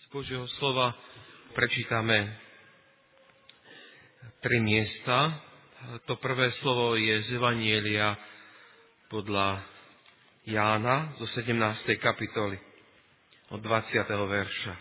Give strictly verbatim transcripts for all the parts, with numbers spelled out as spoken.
Z Božieho slova prečítame tri miesta. To prvé slovo je z Evanjelia podľa Jána zo sedemnástej kapitoly od dvadsiateho verša.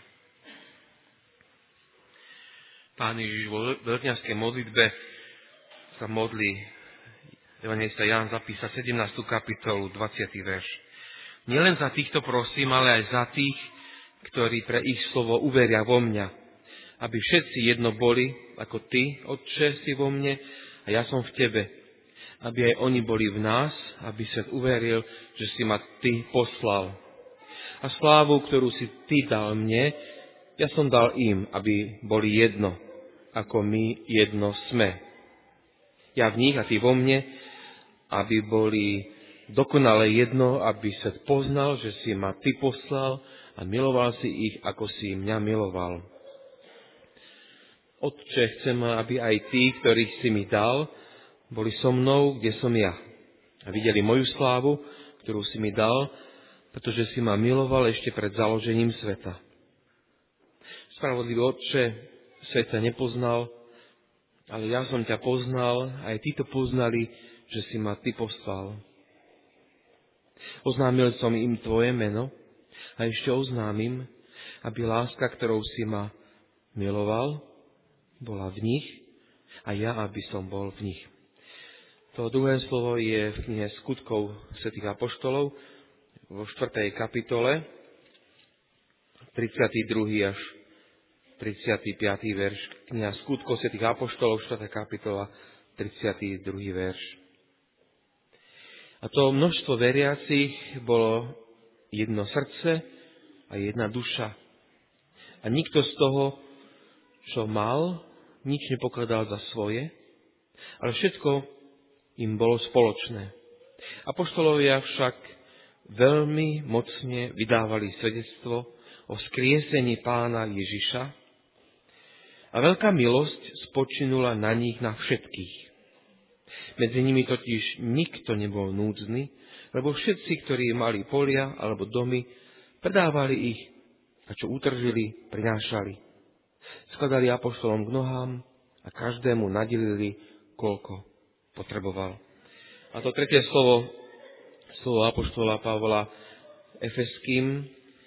Pán Ježiš vo veľkňazskej modlitbe sa modlí, evanjelista Ján zapísa sedemnástu kapitolu, dvadsiaty verš. Nielen za týchto prosím, ale aj za tých, ktorí pre ich slovo uveria vo mňa, aby všetci jedno boli, ako ty, Otče, si vo mne a ja som v tebe, aby aj oni boli v nás, aby svet uveril, že si ma ty poslal. A slávu, ktorú si ty dal mne, ja som dal im, aby boli jedno, ako my jedno sme. Ja v nich a ty vo mne, aby boli dokonale jedno, aby svet poznal, že si ma ty poslal a miloval si ich, ako si mňa miloval. Otče, chcem, aby aj tí, ktorých si mi dal, boli so mnou, kde som ja. A videli moju slávu, ktorú si mi dal, pretože si ma miloval ešte pred založením sveta. Spravodlivý Otče, svet ťa nepoznal, ale ja som ťa poznal, aj tí to poznali, že si ma ty poslal. Oznámil som im tvoje meno a ešte oznámim, aby láska, ktorou si ma miloval, bola v nich a ja, aby som bol v nich. To druhé slovo je v knihe Skutkov svätých apoštolov vo štvrtej kapitole, tridsiaty druhý až tridsiaty piaty verš. Kniha Skutkov svätých apoštolov, štvrtá kapitola, tridsiaty druhý verš. A to množstvo veriacich bolo jedno srdce a jedna duša. A nikto z toho, čo mal, nič nepokladal za svoje, ale všetko im bolo spoločné. Apoštolovia však veľmi mocne vydávali svedectvo o vzkriesení Pána Ježiša a veľká milosť spočinula na nich na všetkých. Medzi nimi totiž nikto nebol núdzny, lebo všetci, ktorí mali polia alebo domy, predávali ich a čo utržili, prinášali. Skladali apoštolom k nohám a každému nadelili, koľko potreboval. A to tretie slovo, slovo apoštola Pavla Efeským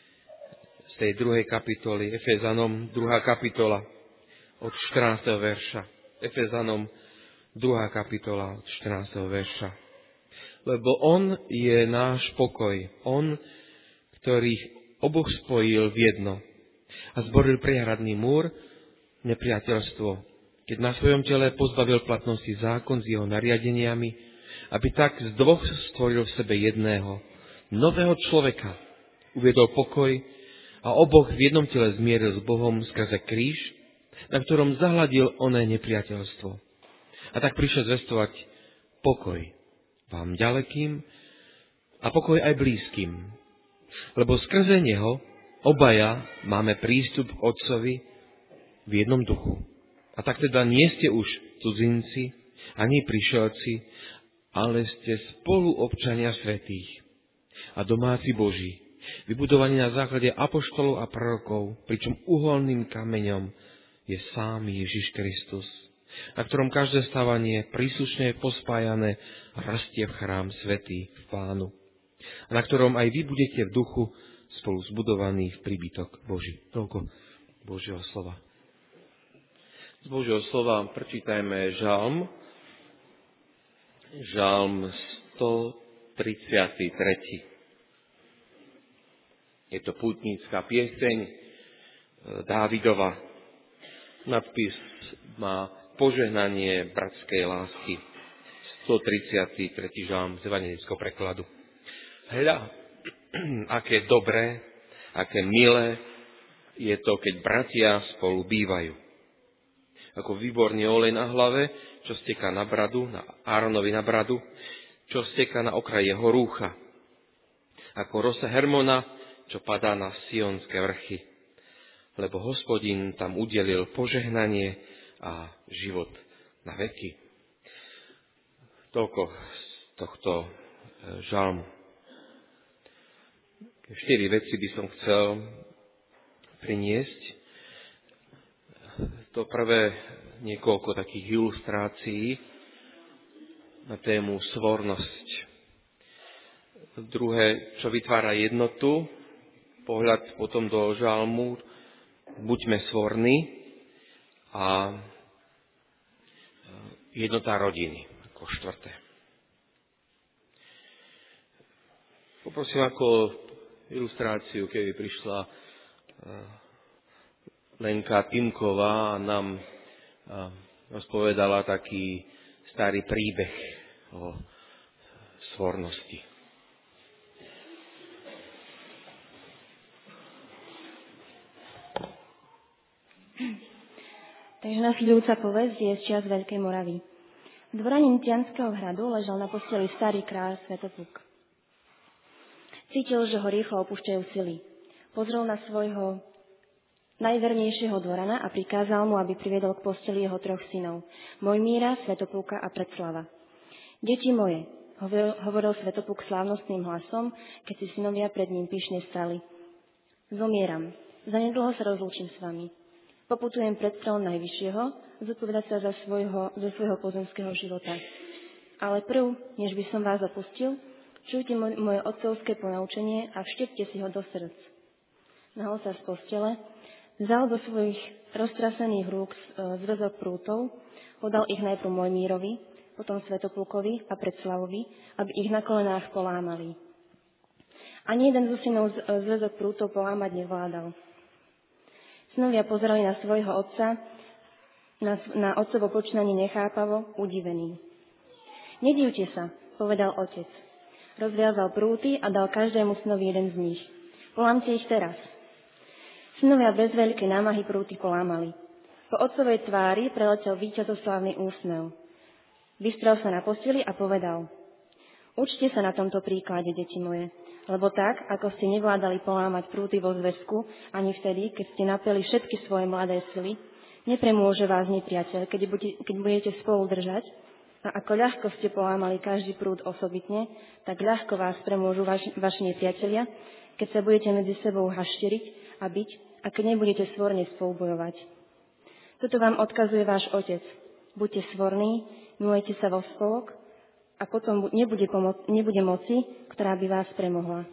z tej druhej kapitoly, Efezanom, druhá kapitola od štrnásteho verša. Efezanom, druhá kapitola od štrnásteho verša. Lebo on je náš pokoj, on, ktorých oboch spojil v jedno a zboril priehradný múr, nepriateľstvo, keď na svojom tele pozbavil platnosti zákon s jeho nariadeniami, aby tak z dvoch stvoril v sebe jedného, nového človeka, uviedol pokoj a oboch v jednom tele zmieril s Bohom skrze kríž, na ktorom zahladil oné nepriateľstvo. A tak prišiel zvestovať pokoj vám ďalekým a pokoj aj blízkym. Lebo skrze neho obaja máme prístup k Otcovi v jednom duchu. A tak teda nie ste už cudzinci, ani prišelci, ale ste spoluobčania svätých a domáci Boží, vybudovaní na základe apoštolov a prorokov, pričom uholným kameňom je sám Ježiš Kristus, na ktorom každé stávanie príslušne pospájané rastie v chrám svätý v Pánu, a na ktorom aj vy budete v duchu spolu zbudovaní v príbytok Boží. Toľko Božieho slova. Z Božieho slova prečítajme žalm, žalm stotridsiaty tretí. Je to pútnická pieseň Dávidova. Nadpis má požehnanie bratskej lásky. stotridsiaty tretí žalm z evanjelického prekladu. Hľa, aké dobré, aké milé je to, keď bratia spolu bývajú. Ako výborný olej na hlave, čo steká na bradu, na Áronovi na bradu, čo steká na okraj jeho rúcha. Ako rosa Hermona, čo padá na sionské vrchy. Lebo Hospodin tam udelil požehnanie a život na veky. Toľko z tohto žalmu. Štyri veci by som chcel v priniesť. To prvé niekoľko takých ilustrácií na tému svornosť. Druhé, čo vytvára jednotu, pohľad potom do žalmu, buďme svorní, a jednota rodiny ako štvrté. Poprosím ako ilustráciu, keby prišla Lenka Timková a nám rozpovedala taký starý príbeh o svornosti. Takže nasledujúca povesť je z čias Veľkej Moravy. V dvore Nitianského hradu ležal na posteli starý kráľ Svätopluk. Cítil, že ho rýchlo opúšťajú sily. Pozrel na svojho najvernejšieho dvorana a prikázal mu, aby priviedol k posteli jeho troch synov, Mojmíra, Svätopluka a Predslava. Deti moje, hovoril Svätopluk slávnostným hlasom, keď si synovia pred ním pyšne stali. Zomieram, zanedlho sa rozlúčim s vami. Poputujem pred trón Najvyššieho, zodpovedať sa za svojho, za svojho pozemského života. Ale prv, než by som vás opustil, čujte moje, moje otcovské ponaučenie a vštepte si ho do srdc. Nahol sa z postele, vzal do svojich roztrasených rúk zväzok prútov, podal ich najprv Mojmírovi, potom Svätoplukovi a Predslavovi, aby ich na kolenách polámali. Ani jeden zo synov zväzok prútov polámať nevládal. Synovia pozerali na svojho otca, na, na otcovo počínanie nechápavo, udivení. Nedivte sa, povedal otec. Rozviazal prúty a dal každému synovi jeden z nich. Polámte ich teraz. Synovia bez veľkej námahy prúty polámali. Po otcovej tvári preletel víťazoslávny úsmev. Vystrel sa na posteli a povedal: Učte sa na tomto príklade, deti moje. Lebo tak, ako ste nevládali polámať prúty vo zväzku, ani vtedy, keď ste napeli všetky svoje mladé sily, nepremôže vás nepriateľ, keď budete, keď budete spolu držať, a ako ľahko ste polámali každý prúd osobitne, tak ľahko vás premôžu vaš, vaši nepriatelia, keď sa budete medzi sebou hašteriť a byť, a keď nebudete svorne spolubojovať. Toto vám odkazuje váš otec. Buďte svorní, milujte sa vo spolok, a potom nebude, pomo- nebude moci, ktorá by vás premohla.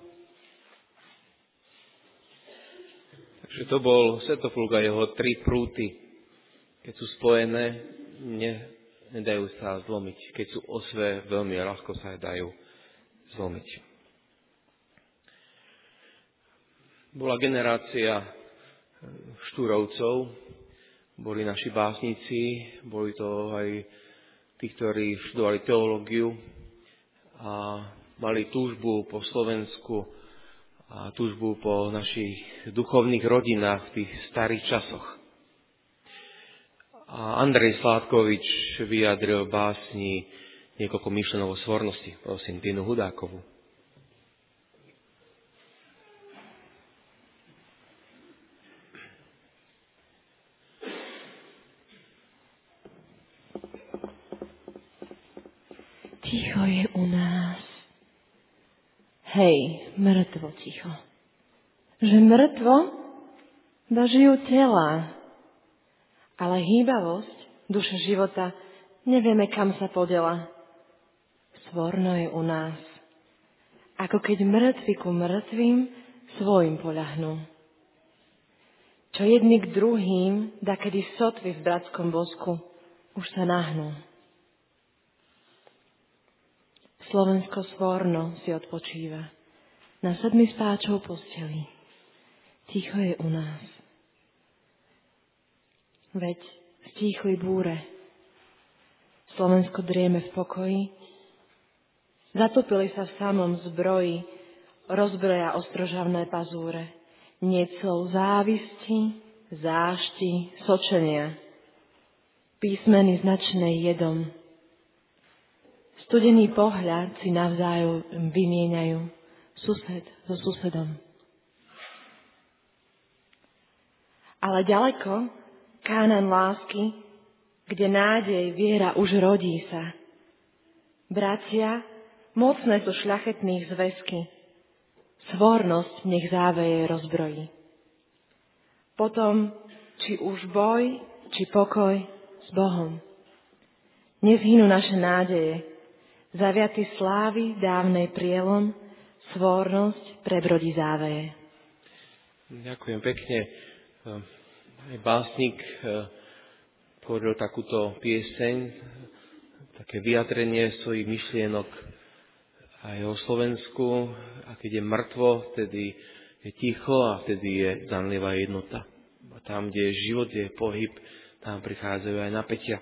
Takže to bol Svätopluk a jeho tri prúty. Keď sú spojené, ne, nedajú sa zlomiť. Keď sú osve, veľmi ľahko sa dajú zlomiť. Bola generácia Štúrovcov, boli naši básnici, boli to aj tí, ktorí študovali teológiu a mali túžbu po Slovensku a túžbu po našich duchovných rodinách v tých starých časoch. A Andrej Sládkovič vyjadril v básni niekoľko myšlenok o svornosti. Prosím, Tinu Hudákovú. Ticho je u nás. Hej, mŕtvo ticho. Že mŕtvo, ba žijú tela. Ale hýbavosť, duša života, nevieme, kam sa podela. Svorno je u nás. Ako keď mŕtvi ku mŕtvým svojim poľahnú. Čo jedni k druhým, dakedy sotvy v bratskom bosku, už sa nahnú. Slovensko svorno si odpočíva na sedmi spáčov posteli. Ticho je u nás. Veď stíchli búre. Slovensko drieme v pokoji. Zatopili sa v samom zbroji rozbroja ostrožavné pazúre. Nie slov závisti, zášti, sočenia. Písmeny značné jedom. Studený pohľad si navzájom vymieňajú sused so susedom. Ale ďaleko, Kánan lásky, kde nádej, viera už rodí sa. Bratia, mocné sú šľachetných zväzky, svornosť nech záveje rozbrojí. Potom, či už boj, či pokoj s Bohom. Nezhynú naše nádeje, zaviaty slávy dávnej prielom, svornosť prebrodí záveje. Ďakujem pekne. Aj básnik povedal takúto pieseň, také vyjadrenie svojich myšlienok aj o Slovensku. A keď je mŕtvo, vtedy je ticho a vtedy je zanlivá jednota. A tam, kde je život, kde je pohyb, tam prichádzajú aj napätia.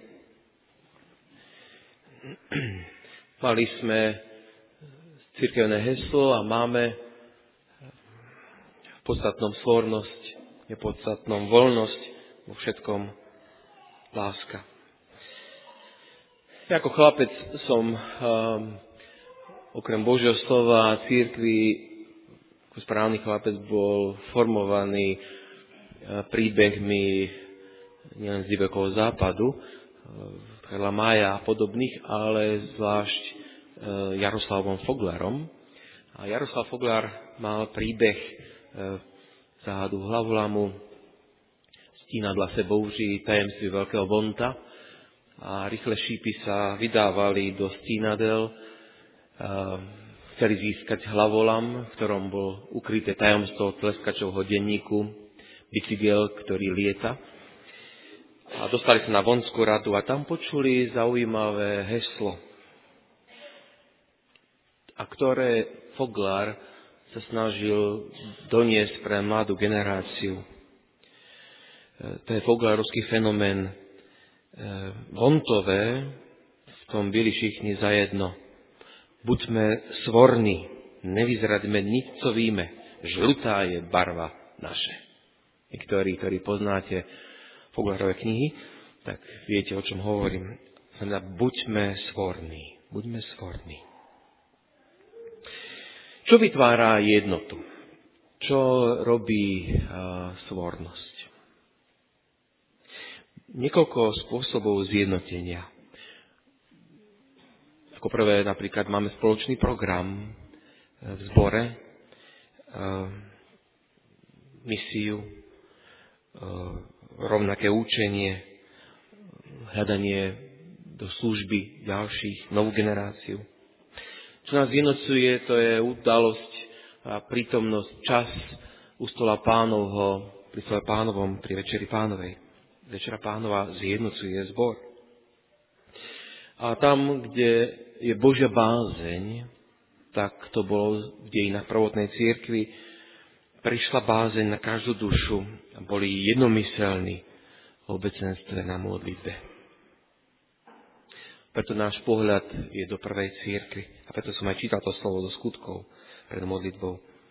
Mali sme cirkevné heslo a máme v podstatnom svornosť, v podstatnom voľnosť, vo všetkom láska. Ja ako chlapec som um, okrem Božieho slova a cirkvi, ako správny chlapec, bol formovaný uh, príbehmi nielen z divokého západu, Karla Maja a podobných, ale zvlášť e, Jaroslavom Foglarom. A Jaroslav Foglar mal príbeh e, záhadu hlavolamu, stínadla se bouří, tajemství veľkého vonta a rýchle šípy sa vydávali do stínadel. E, chceli získať hlavolam, v ktorom bol ukryté tajomstvo tleskačovho denníku, bicykel, ktorý lieta. A dostali sa na vonskú radu a tam počuli zaujímavé heslo, a ktoré Foglar sa snažil doniesť pre mladú generáciu. To je foglarovský fenomén. Vontové v tom byli všichni zajedno. Buďme svorní, nevyzradme nič, co víme. Žlutá je barva naše. Niektorí, ktorí poznáte Foglarové knihy, tak viete, o čom hovorím. Znamená, buďme svorní. Buďme svorní. Čo vytvára jednotu? Čo robí uh, svornosť? Niekoľko spôsobov zjednotenia. Ako prvé, napríklad, máme spoločný program v zbore, uh, misiu, uh, rovnaké učenie, hľadanie do služby ďalších, novú generáciu. Čo nás jednocuje, to je udalosť a prítomnosť, čas u stola Pánovho, pri stole Pánovom, pri Večeri Pánovej. Večera Pánova zjednocuje zbor. A tam, kde je Božia bázeň, tak to bolo v dejinách prvotnej cirkvi, prišla bázeň na každú dušu a boli jednomyselní v obecenstve na modlitbe. Preto náš pohľad je do prvej cirkvi. A preto som aj čítal to slovo do skutkov pred modlitbou.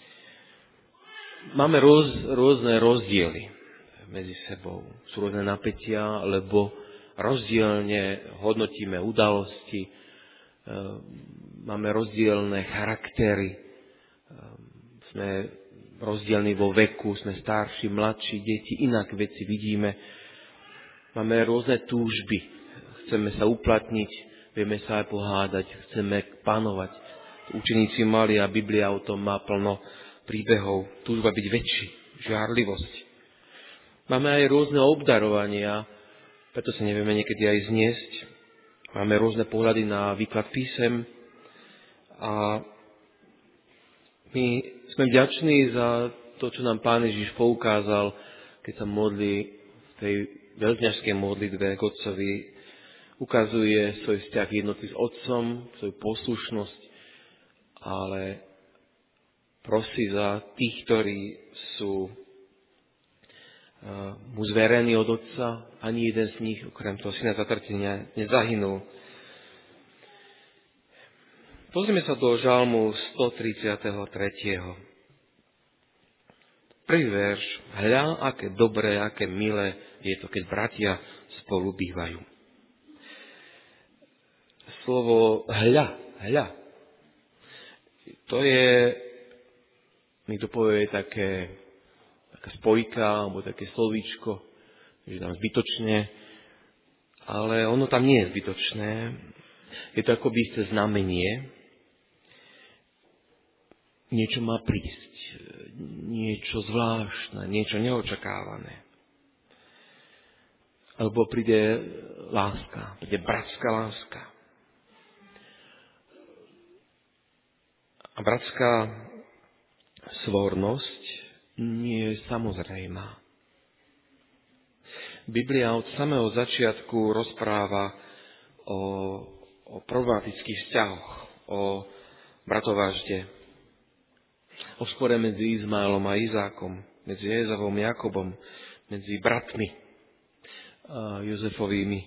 Máme roz, rôzne rozdiely medzi sebou. Sú rôzne napätia, lebo rozdielne hodnotíme udalosti, máme rozdielne charaktery, sme rozdielni vo veku, sme starší, mladší, deti, inak veci vidíme. Máme rôzne túžby, chceme sa uplatniť, vieme sa aj pohádať, chceme panovať. Učeníci mali a Biblia o tom má plno príbehov, túžba byť väčší, žiarlivosť. Máme aj rôzne obdarovania, preto sa nevieme niekedy aj zniesť. Máme rôzne pohľady na výklad písem a my sme vďační za to, čo nám Pán Ježiš poukázal, keď sa modlí v tej veľkňažskej modlitbe k Otcovi. Ukazuje svoj vzťah jednoty s Otcom, svoju poslušnosť, ale prosí za tých, ktorí sú mu zverení od Otca. Ani jeden z nich, okrem toho syna zatrtenia, nezahynul. Pozrieme sa do žalmu stotridsaťtri. Prvý verš. Hľa, aké dobré, aké milé je to, keď bratia spolu bývajú. Slovo hľa, hľa. To je, mi to povie také, taká spojka, alebo také slovíčko, že tam zbytočne, ale ono tam nie je zbytočné. Je to akoby isté znamenie. niečo má prísť, niečo zvláštne, niečo neočakávané. Alebo príde láska, príde bratská láska. A bratská svornosť nie je samozrejmá. Biblia od samého začiatku rozpráva o, o problematických vzťahoch, o bratovražde, o spore medzi Izmaelom a Izákom, medzi Ézavom a Jakobom, medzi bratmi a Jozefovými.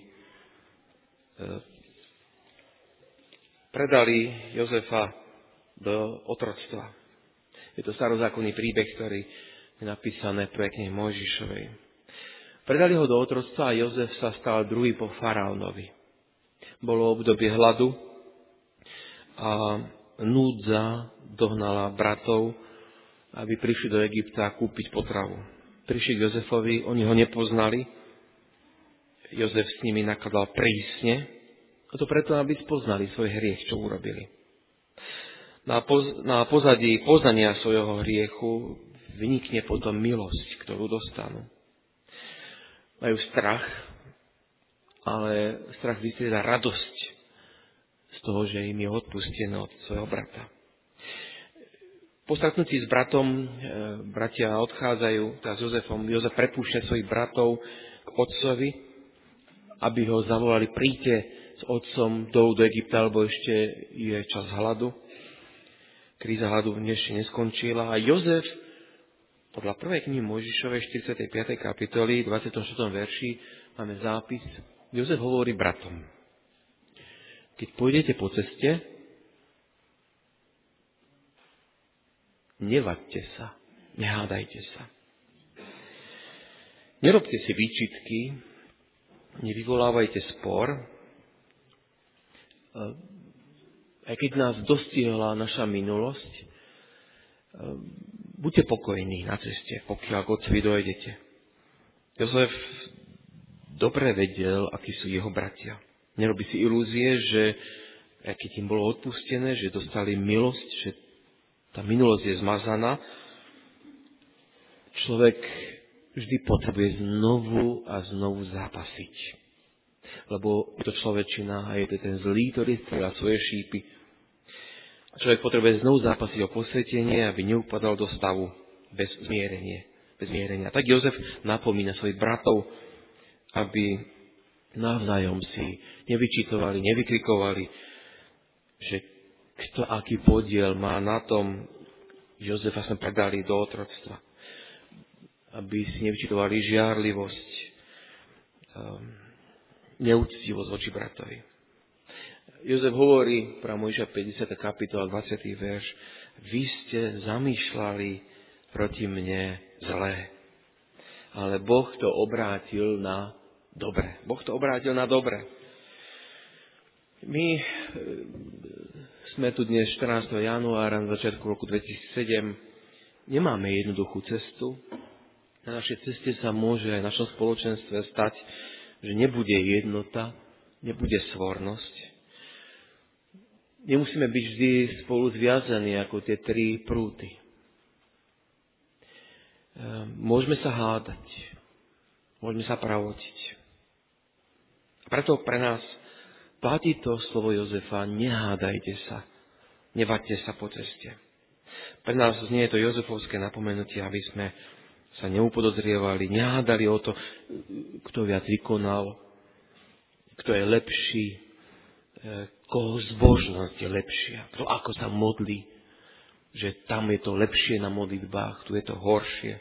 Predali Jozefa do otroctva. Je to starozákonný príbeh, ktorý je napísané v knihe Mojžišovej. Predali ho do otroctva a Jozef sa stal druhý po faraónovi. Bolo obdobie hladu a núdza dohnala bratov, aby prišli do Egypta kúpiť potravu. Prišli k Jozefovi, oni ho nepoznali. Jozef s nimi nakladal prísne, a to preto, aby spoznali svoj hriech, čo urobili. Na, poz, na pozadí poznania svojho hriechu vynikne potom milosť, ktorú dostanú. Majú strach, ale strach vystrieda radosť z toho, že im je odpustené od svojho brata. Po stretnutí s bratom e, bratia odchádzajú, teda s Jozefom. Jozef prepúšťa svojich bratov k otcovi, aby ho zavolali, príďte s otcom dolu do Egypta, lebo ešte je čas hladu. Kríza hladu ešte neskončila. A Jozef, podľa prvej knihy Mojžišovej štyridsiatej piatej kapitoly, dvadsiatom štvrtom verši, máme zápis. Jozef hovorí bratom: keď pôjdete po ceste, nevaďte sa, nehádajte sa. Nerobte si výčitky, nevyvolávajte spor, aj keď nás dostihla naša minulosť, buďte pokojní na ceste, pokiaľ k otcovi dojdete. Jozef dobre vedel, akí sú jeho bratia. Nerobí si ilúzie, že keď im bolo odpustené, že dostali milosť, že tá minulosť je zmazaná. Človek vždy potrebuje znovu a znovu zápasiť. Lebo je to človečina a je to ten zlý, ktorý strieľa svoje šípy. A človek potrebuje znovu zápasiť o posvetenie, aby neupadal do stavu bez zmierenia. Bez zmierenia. Tak Jozef napomína svojich bratov, aby navzájom si nevyčítovali, nevykrikovali, že kto aký podiel má na tom, Jozefa sme predali do otroctva. Aby si nevyčítovali žiarlivosť, neúctivosť voči bratovi. Jozef hovorí, prvá Mojžišova päťdesiata kapitola, dvadsiaty verš: vy ste zamýšľali proti mne zlé, ale Boh to obrátil na dobre. Boh to obrátil na dobre. My sme tu dnes štrnásteho januára, na začiatku roku dvetisícsedem. Nemáme jednoduchú cestu. Na našej ceste sa môže aj v našom spoločenstve stať, že nebude jednota, nebude svornosť. Nemusíme byť vždy spolu zviazaní ako tie tri prúty. Môžeme sa hádať, môžeme sa pravotiť. Preto pre nás platí to slovo Jozefa: nehádajte sa, nevaďte sa po ceste. Pre nás nie je to jozefovské napomenutie, aby sme sa neupodozrievali, nehádali o to, kto viac vykonal, kto je lepší, koho zbožnosť je lepšia, kto ako sa modlí, že tam je to lepšie na modlitbách, tu je to horšie.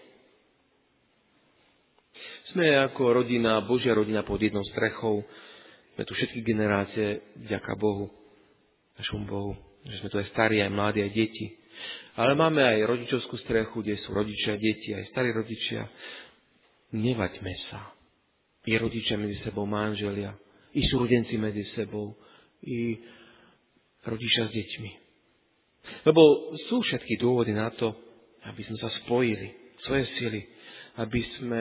Sme ako rodina, Božia rodina pod jednou strechou. Sme tu všetky generácie, vďaka Bohu, našom Bohu, že sme tu aj starí, aj mladí, aj deti. Ale máme aj rodičovskú strechu, kde sú rodičia, deti, aj starí rodičia. Nevaďme sa. I rodičia medzi sebou, manželia, i súrodenci medzi sebou, i rodičia s deťmi. Lebo sú všetky dôvody na to, aby sme sa spojili, svoje sily, aby sme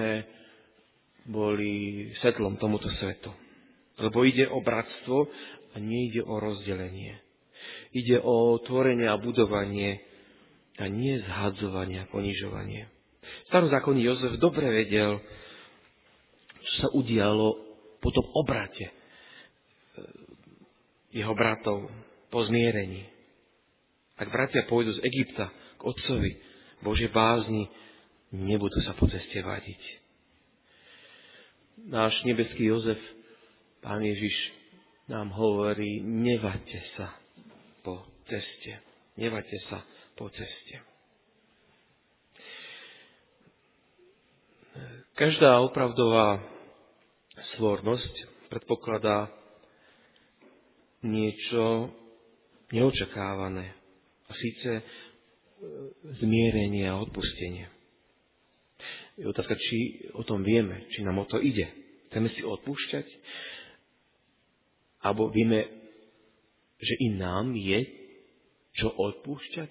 boli svetlom tomuto svetu. Lebo ide o bratstvo a nie ide o rozdelenie. Ide o tvorenie a budovanie a nie zhadzovanie a ponižovanie. Starozákonný Jozef dobre vedel, čo sa udialo po tom obrate jeho bratov, po zmierení. Ak bratia pôjdu z Egypta k otcovi Božej bázni, nebudú sa po ceste vadiť. Náš nebeský Jozef, Pán Ježiš, nám hovorí, nevaďte sa po ceste. Nevaďte sa po ceste. Každá opravdová svornosť predpokladá niečo neočakávané. A síce zmierenie a odpustenie. Je otázka, či o tom vieme, či nám o to ide. Chceme si odpúšťať? Alebo vieme, že i nám je čo odpúšťať?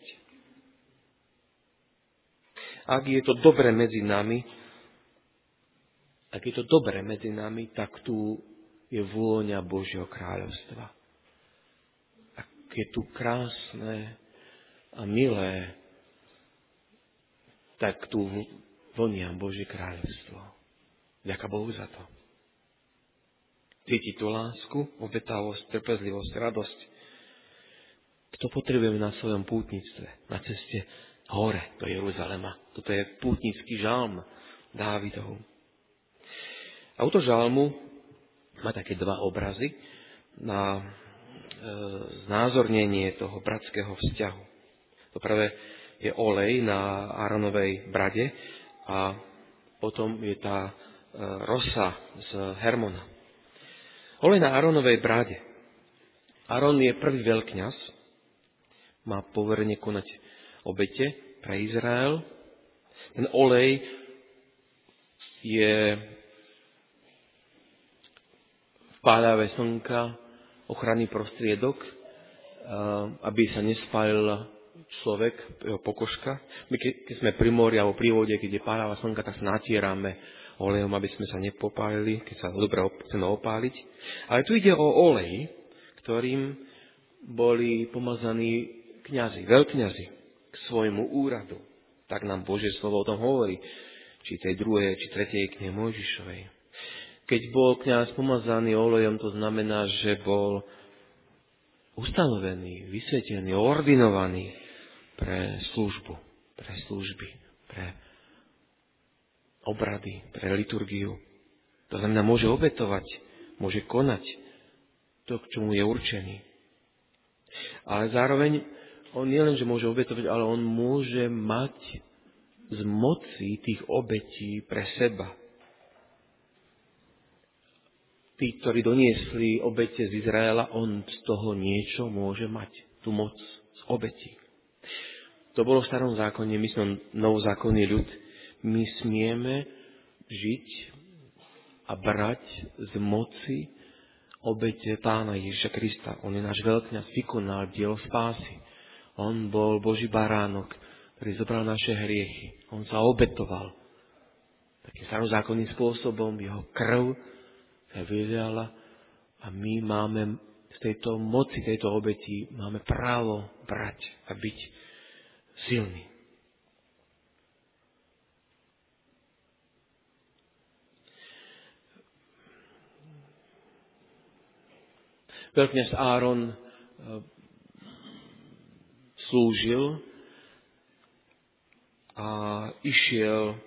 Ak je to dobre medzi nami, ak je to dobre medzi nami, tak tu je vôňa Božieho kráľovstva. Ak je tu krásne a milé, tak tu vonia Božie kráľovstvo. Ďaká Bohu za to. Cíti tú lásku, obetavosť, trpezlivosť, radosť. To potrebujeme na svojom pútnictve, na ceste hore do Jeruzalema. Toto je pútnický žalm Dávidov. Autor žalmu má také dva obrazy na e, znázornenie toho bratského vzťahu. To prvé je olej na Áronovej brade a potom je tá e, rosa z Hermona. Olej na Áronovej brade. Áron je prvý veľkňaz, má poverenie konať obete pre Izrael. Ten olej je v páľavé slnka ochranný prostriedok, aby sa nespálil človek, jeho pokožka. My keď sme pri mori alebo pri vode, keď je páľavá slnka, tak sa natierame olejom, aby sme sa nepopálili, keď sa dobre chceme opáliť. Ale tu ide o olej, ktorým boli pomazaní kňazi, veľkňazi k svojmu úradu. Tak nám Božie slovo o tom hovorí. Či tej druhej, či tretej knihe Mojžišovej. Keď bol kňaz pomazaný olejom, to znamená, že bol ustanovený, vysvetený, ordinovaný pre službu, pre služby, pre obrady, pre liturgiu. To znamená, môže obetovať, môže konať to, k čomu je určený. Ale zároveň on nie len, že môže obetovať, ale on môže mať z moci tých obetí pre seba. Tí, ktorí doniesli obete z Izraela, on z toho niečo môže mať. Tú moc z obetí. To bolo v starom zákone, my sme novozákonný ľud. My smieme žiť a brať z moci obete Pána Ježiša Krista. On je náš veľkňaz, vykonal dielo spásy. On bol Boží baránok, ktorý zobral naše hriechy. On sa obetoval. Takým starozákonným spôsobom jeho krv sa vyliala a my máme z tejto moci, tejto obeti, máme právo brať a byť silní. Veľkňaz Áron slúžil a išiel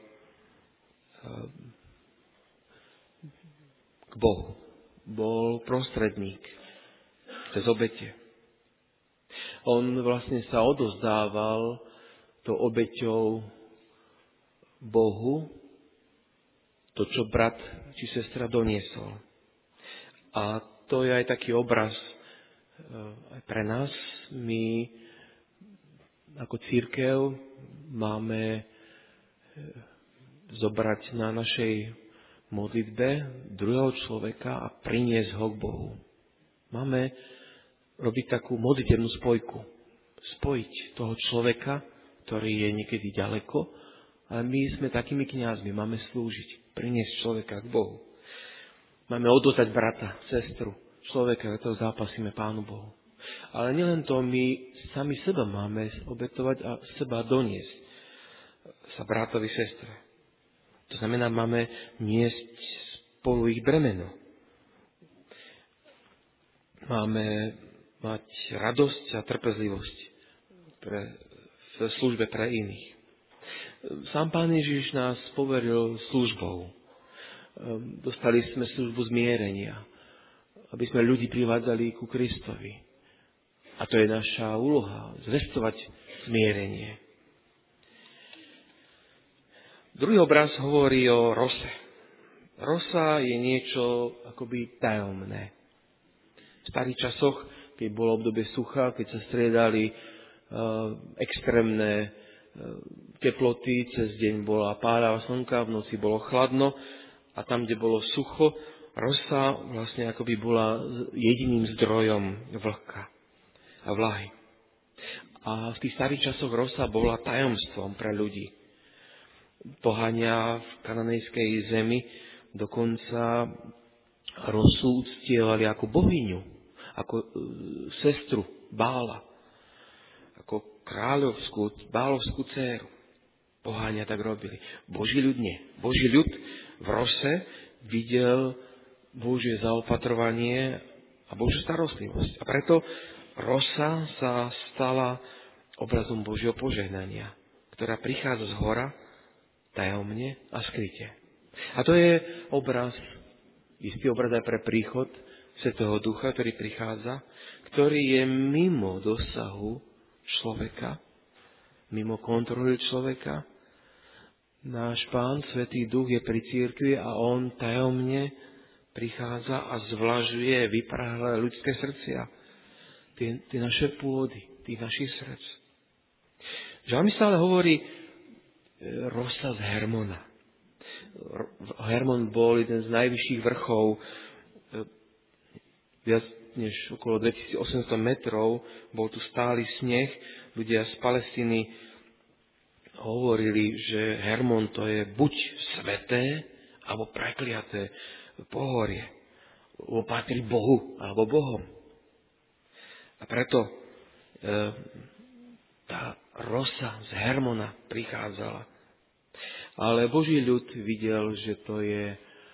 k Bohu. Bol prostredník cez obete. On vlastne sa odozdával to obeťou Bohu, to, čo brat či sestra doniesol. A to je aj taký obraz aj pre nás. My ako cirkev máme zobrať na našej modlitbe druhého človeka a priniesť ho k Bohu. Máme robiť takú modlitebnú spojku. Spojiť toho človeka, ktorý je niekedy ďaleko, ale my sme takými kňazmi, máme slúžiť, priniesť človeka k Bohu. Máme odozdať brata, sestru, človeka, ktorého zápasíme Pánu Bohu. Ale nielen to, my sami seba máme obetovať a seba doniesť sa brátovi, sestre. To znamená, máme niesť spolu ich bremeno. Máme mať radosť a trpezlivosť pre, v službe pre iných. Sám Pán Ježiš nás poveril službou. Dostali sme službu zmierenia, aby sme ľudí privádzali ku Kristovi. A to je naša úloha, zvestovať zmierenie. Druhý obraz hovorí o rose. Rosa je niečo akoby tajomné. V starých časoch, keď bolo obdobie sucha, keď sa striedali uh, extrémne uh, teploty, cez deň bola páľava slnka, v noci bolo chladno a tam, kde bolo sucho, rosa vlastne akoby bola jediným zdrojom vlhka a vlahy. A v tých starých časoch rosa bola tajomstvom pre ľudí. Pohania v kananejskej zemi dokonca rosu uctievali ako bohyňu, ako e, sestru Bála, ako kráľovskú, Bálovskú dcéru. Poháňa tak robili. Boží ľud nie. Boží ľud v rose videl Božie zaopatrovanie a Božiu starostlivosť. A preto rosa sa stala obrazom Božieho požehnania, ktorá prichádza z hora tajomne a skryte. A to je obraz, istý obraz aj pre príchod Svätého Ducha, ktorý prichádza, ktorý je mimo dosahu človeka, mimo kontroly človeka. Náš Pán, Svätý Duch, je pri cirkvi a on tajomne prichádza a zvlažuje vyprahlé ľudské srdcia, tie, tie naše pôdy, tých našich srdc. Žalm stále hovorí rosa z Hermona. Hermon bol jeden z najvyšších vrchov, viac než okolo dvetisícosemsto metrov, bol tu stály sneh. Ľudia z Palestíny hovorili, že Hermon to je buď sveté, alebo prekliaté pohorie, alebo patrí Bohu, alebo Bohom. A preto e, tá rosa z Hermona prichádzala. Ale Boží ľud videl, že to je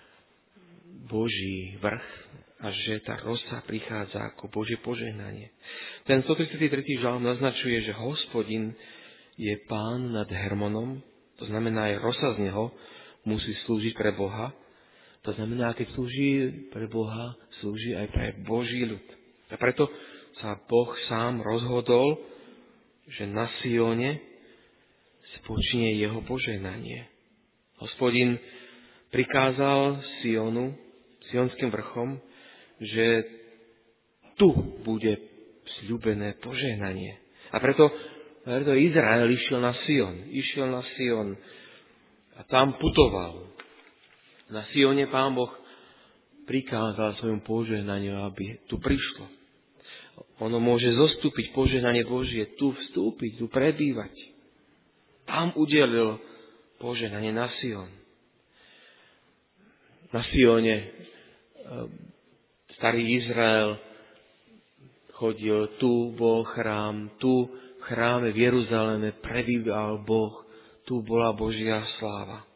Boží vrch a že tá rosa prichádza ako Božie požehnanie. Ten stotridsiaty tretí žalm naznačuje, že Hospodin je Pán nad Hermonom, to znamená aj rosa z neho musí slúžiť pre Boha. To znamená, keď slúži pre Boha, slúži aj pre Boží ľud. A preto sa Boh sám rozhodol, že na Sione spočnie jeho požehnanie. Hospodin prikázal Sionu, sionským vrchom, že tu bude sľúbené požehnanie. A preto, preto Izrael išiel na Sion. Išiel na Sion a tam putoval. Na Sione Pán Boh prikázal svojmu požehnaniu, aby tu prišlo. Ono môže zostúpiť požehnanie Božie, tu vstúpiť, tu prebývať. Tam udelil požehnanie na Sion. Na Sione starý Izrael chodil, tu bol chrám, tu v chráme v Jeruzaleme prebýval Boh, tu bola Božia sláva.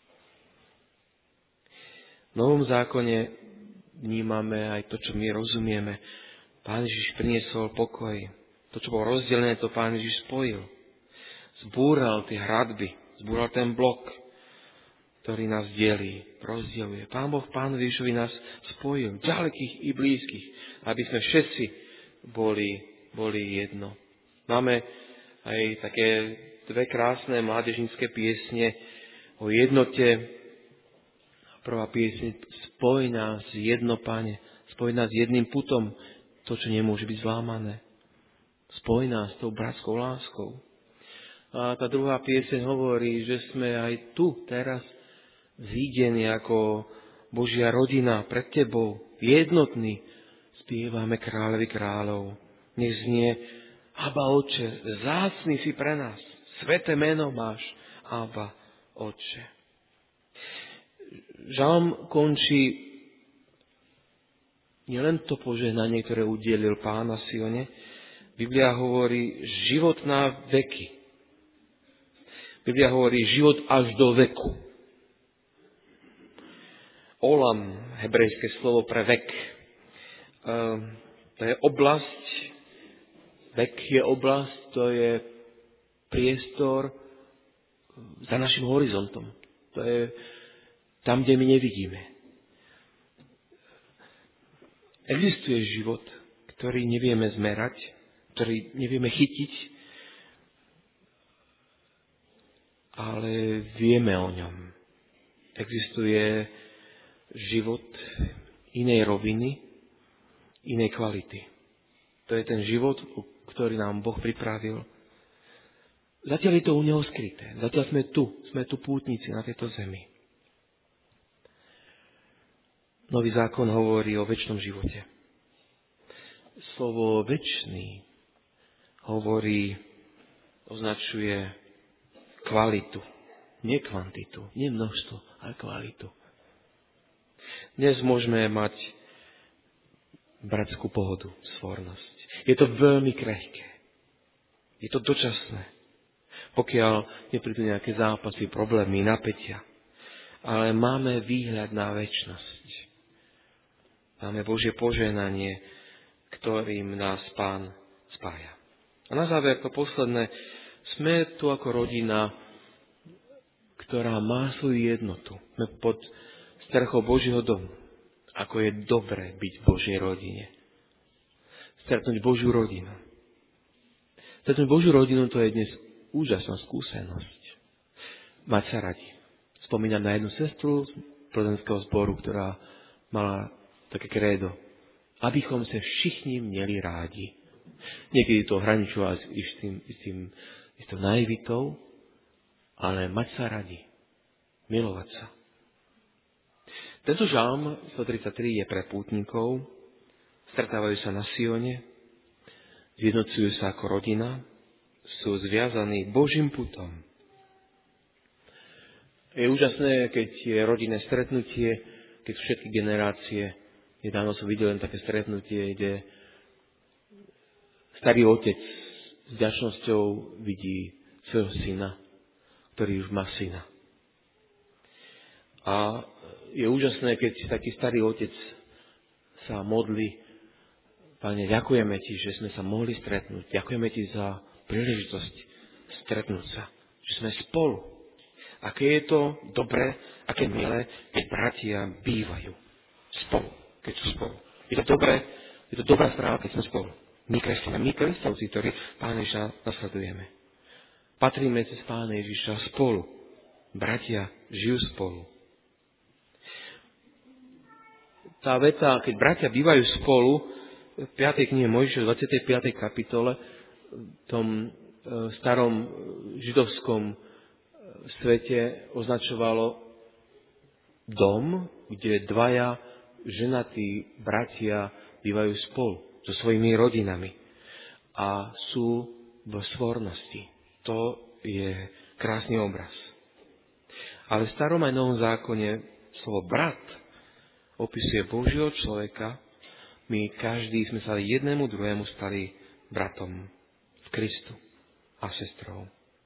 V Novom zákone vnímame aj to, čo my rozumieme. Pán Ježiš priniesol pokoj. To, čo bolo rozdelené, to Pán Ježiš spojil. Zbúral tie hradby, zbúral ten blok, ktorý nás delí, rozdieluje. Pán Boh Pánovi Ježišovi nás spojil, ďalekých i blízkych, aby sme všetci boli, boli jedno. Máme aj také dve krásne mládežnícke piesne o jednote. Prvá piesň, spoj nás jedno, Pane, spoj nás jedným putom, to, čo nemôže byť zlámané. Spoj nás tou bratskou láskou. A tá druhá pieseň hovorí, že sme aj tu teraz zídení ako Božia rodina pred Tebou, jednotní, spievame Kráľovi kráľov. Nech znie, Abba Otče, vzácny si pre nás, sveté meno máš, Abba Otče. Žalm končí Nie len to požehnanie, ktoré udielil Pán na Sione. Biblia hovorí život na veky. Biblia hovorí život až do veku. Olam, hebrejské slovo pre vek. To je oblasť, vek je oblasť, to je priestor za našim horizontom. To je tam, kde my nevidíme. Existuje život, ktorý nevieme zmerať, ktorý nevieme chytiť, ale vieme o ňom. Existuje život inej roviny, inej kvality. To je ten život, ktorý nám Boh pripravil. Zatiaľ je to u Neho skryté. Zatiaľ sme tu. Sme tu pútnici na tejto zemi. Nový zákon hovorí o večnom živote. Slovo večný hovorí, označuje kvalitu. Nie kvantitu, nie množstvo, ale kvalitu. Dnes môžeme mať bratskú pohodu, svornosť. Je to veľmi krehké. Je to dočasné. Pokiaľ neprídu nejaké zápasy, problémy, napätia. Ale máme výhľad na večnosť. Máme Božie požehnanie, ktorým nás Pán spája. A na záver to posledné. Sme tu ako rodina, ktorá má svoju jednotu. Sme pod strechou Božieho domu. Ako je dobré byť v Božej rodine. Stretnúť Božiu rodinu. Stretnúť Božiu rodinu, to je dnes úžasná skúsenosť. Mať sa radi. Spomínam na jednu sestru z plzeňského zboru, ktorá mala také krédo. Abychom sa všichni mieli rádi. Niekedy to hraničilo s istým, istým, istou naivitou, ale mať sa radi. Milovať sa. Tento žalm stotridsaťtri je pre pútnikov. Stretávajú sa na Sione, zjednocujú sa ako rodina, sú zviazaní Božím putom. Je úžasné, keď je rodinné stretnutie, keď sú všetky generácie. Nedávno som videl len také stretnutie, kde starý otec s vďačnosťou vidí svojho syna, ktorý už má syna. A je úžasné, keď taký starý otec sa modlí: Pane, ďakujeme Ti, že sme sa mohli stretnúť. Ďakujeme Ti za príležitosť stretnúť sa. Že sme spolu. Aké je to dobré, aké milé, keď bratia bývajú spolu. Keď sú spolu. Je to dobré, je to dobrá správa, keď sme spolu. My kresťania, my kresťanci, ktorí Pána Ježiša nasledujeme. Patríme cez Pána Ježiša spolu. Bratia žijú spolu. Tá veta, keď bratia bývajú spolu, v piatej knihe Mojžišova, dvadsiatej piatej kapitole, v tom starom židovskom svete označovalo dom, kde dvaja ženatí bratia bývajú spolu so svojimi rodinami a sú v svornosti. To je krásny obraz. Ale v starom aj novom zákone slovo brat opisuje Božieho človeka. My každý sme sa jednému druhému stali bratom v Kristu a sestrou.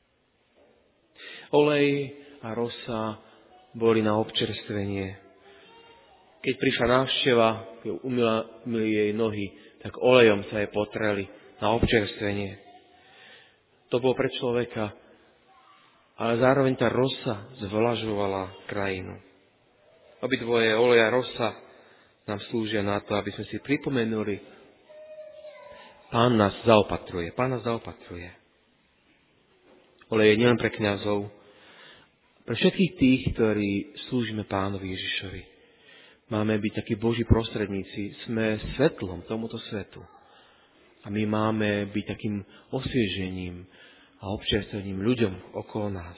Olej a rosa boli na občerstvenie. Keď prišla návšteva, keď umyli jej nohy, tak olejom sa jej potreli na občerstvenie. To bolo pre človeka, ale zároveň tá rosa zvlažovala krajinu. Obidvoje olej a rosa nám slúžia na to, aby sme si pripomenuli, Pán nás zaopatruje, Pán nás zaopatruje. Olej je nielen pre kňazov, pre všetkých tých, ktorí slúžime Pánovi Ježišovi. Máme byť takí Boží prostredníci, sme svetlom tomuto svetu. A my máme byť takým osviežením a občerstvením ľuďom okolo nás.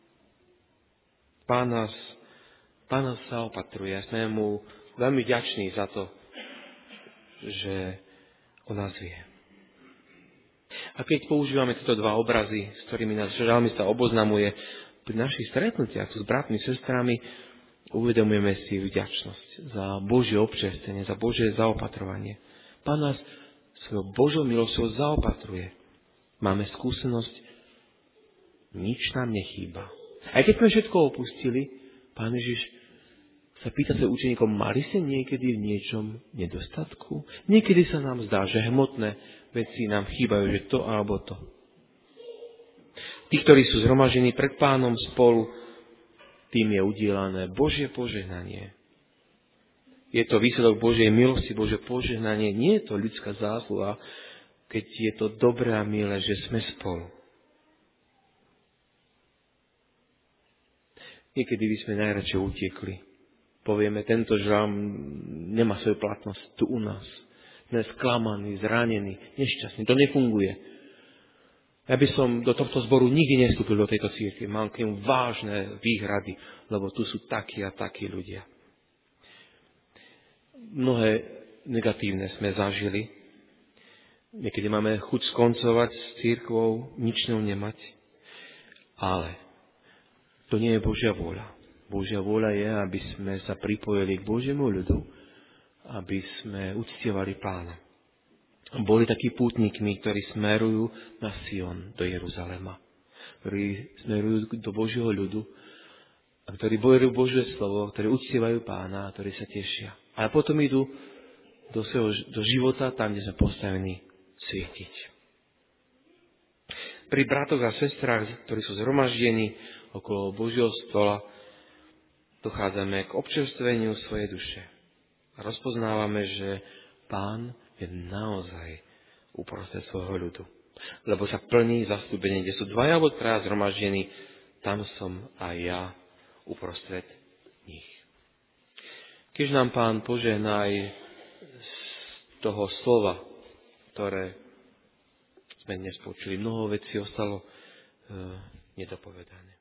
Pán nás, Pán nás zaopatruje a sme mu veľmi vďační za to, že o nás vie. A keď používame tieto dva obrazy, s ktorými nás žalmista oboznamuje pri našich stretnutiach s bratmi, sestrami, uvedomujeme si vďačnosť za Božie občerstvenie, za Božie zaopatrovanie. Pán nás svojou Božou milosťou zaopatruje. Máme skúsenosť, nič nám nechýba. Aj keď sme všetko opustili, Pán Ježiš sa pýta sa učeníkom, mali ste niekedy v niečom nedostatku? Niekedy sa nám zdá, že hmotné veci nám chýbajú, že to alebo to. Tí, ktorí sú zhromaždení pred Pánom spolu, tým je udielané Božie požehnanie. Je to výsledok Božej milosti, Božie požehnanie. Nie je to ľudská zásluha, keď je to dobré a milé, že sme spolu. Niekedy by sme najradšej utiekli. Povieme, tento žalm nemá svoju platnosť tu u nás. Sme sklamaní, zranení, nešťastní. To nefunguje. Ja by som do tohto zboru nikdy nestúpil do tejto cirkvi. Mám k nemu vážne výhrady, lebo tu sú takí a takí ľudia. Mnohé negatívne sme zažili. Niekedy máme chuť skoncovať s cirkvou, nič ňou nemať. Ale to nie je Božia vôľa. Božia vôľa je, aby sme sa pripojili k Božiemu ľudu, aby sme uctievali Pána. Boli takí pútnikmi, ktorí smerujú na Sion, do Jeruzalema, ktorí smerujú do Božieho ľudu, a ktorí bojujú Božie slovo, ktorí uctievajú Pána, ktorí sa tešia. A potom idú do, svojho, do života, tam, kde sme postavení, svietiť. Pri bratoch a sestrách, ktorí sú zhromaždení okolo Božieho stola, dochádzame k občerstveniu svojej duše. A rozpoznávame, že Pán je naozaj uprostred svojho ľudu. Lebo sa plní zastúpenie, kde sú dvaja alebo traja zhromaždení, tam som aj ja uprostred nich. Keď nám Pán požehná aj z toho slova, ktoré sme dnes počuli, mnoho vecí ostalo e, nedopovedané.